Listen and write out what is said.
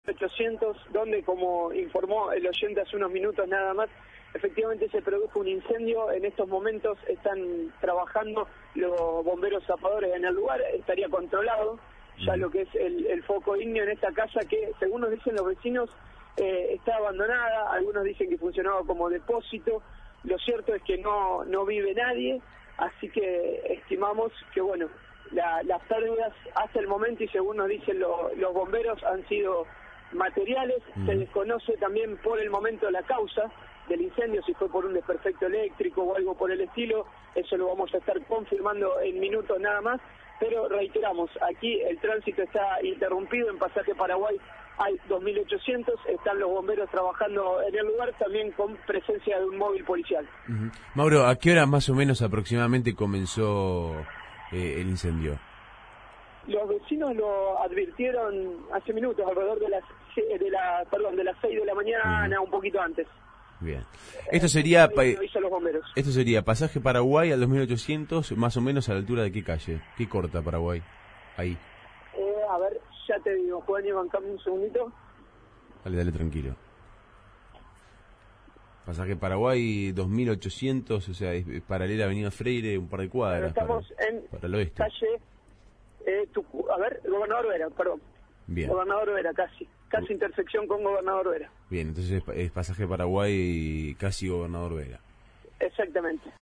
800, donde, como informó el oyente hace unos minutos nada más, efectivamente se produjo un incendio. En estos momentos están trabajando los bomberos zapadores en el lugar. Estaría controlado ya lo que es el foco ígneo en esta casa que, según nos dicen los vecinos, está abandonada. Algunos dicen que funcionaba como depósito. Lo cierto es que no vive nadie, así que estimamos que, bueno, las pérdidas hasta el momento, y según nos dicen los bomberos, han sido materiales. Se desconoce también por el momento la causa del incendio, si fue por un desperfecto eléctrico o algo por el estilo. Eso lo vamos a estar confirmando en minutos nada más, pero reiteramos, aquí el tránsito está interrumpido. En Pasaje Paraguay hay 2800, están los bomberos trabajando en el lugar, también con presencia de un móvil policial. Mauro, ¿a qué hora más o menos aproximadamente comenzó el incendio? Los vecinos lo advirtieron hace minutos, alrededor de las 6 de la mañana, un poquito antes. Bien. Esto sería los bomberos. Esto sería Pasaje Paraguay al 2800, más o menos a la altura de qué calle, qué corta Paraguay, ahí. A ver, ya te digo, Juan, y bancame un segundito. Dale, tranquilo. Pasaje Paraguay 2800, o sea, es paralela a Avenida Freire, un par de cuadras. Pero estamos para el oeste. Calle Gobernador Vera, perdón. Bien. Gobernador Vera, casi intersección con Gobernador Vera. Bien, entonces es Pasaje Paraguay casi Gobernador Vera. Exactamente.